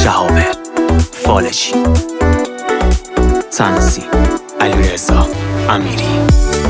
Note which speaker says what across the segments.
Speaker 1: شهاب فالجی، تنسی، علیرضا امیری،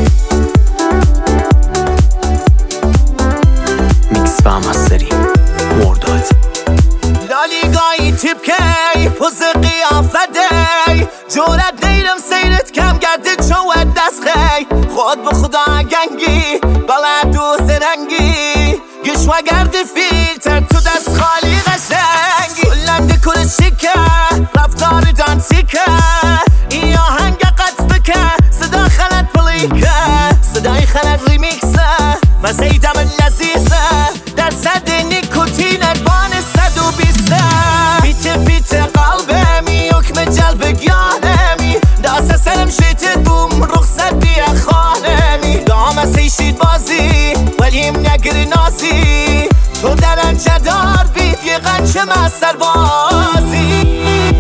Speaker 1: میکس و مستری مرداد.
Speaker 2: لالیگایی تیپ کی پوز قیافته جورت دیرم سیرت کم گرده چوت دست خی خود به خدا گنگی بلد و زرنگی گش و گرد فیلتر تو دست خالی قشنگی کلم دکور شیکه رفتار دانسیکه این آهنگ قطع بکه صدا خلط پلیکه صدای خلط ریمیکسه مزیدم لذیذه در صد نیکوتینت بان 120 بیت بیت قلبمی حکم جلب گیانمی داست سرم شیتت بوم رخصت بیا خانمی دام سیشید بازی ولیم نگری نازی تو در انجدار بید یه غنچه مستر بازی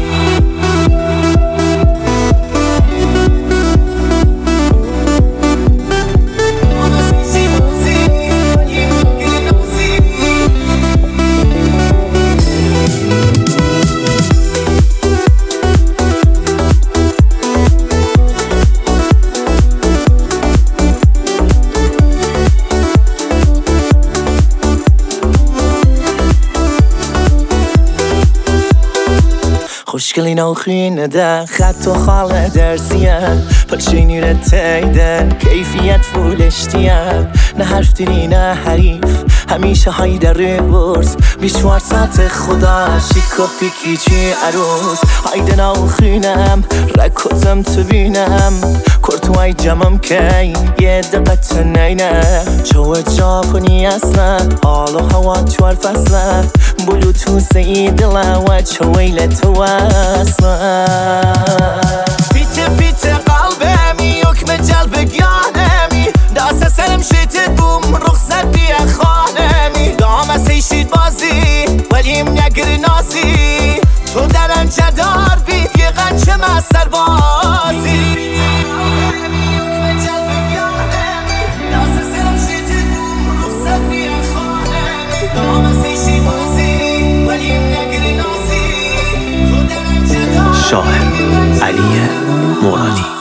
Speaker 2: خوشگلی نوخینه ده خط و خال درسیه پلشینی رتیده کیفیت فولشتیه نه حرف دیری نه حریف همیشه های در ریورس 24 ساعت خدا شیک و پیکی چی عروس هایده نوخینم رکوزم تو بینم کرتوهای جمعم که یه دقت نینه چوه جاپنی اصلا حال و هوا 4 فصله بلوتوس ای دله و چویل تو اصلا بیت بیت قلبمی حکم جلب گیانمی داست سرم شیتت بوم رخصت بیا خانمی دام سیشید بازی ولیم نگری نازی تو در انجدار بید یه غنچه مستر بازی
Speaker 1: شاهد علی مرادی.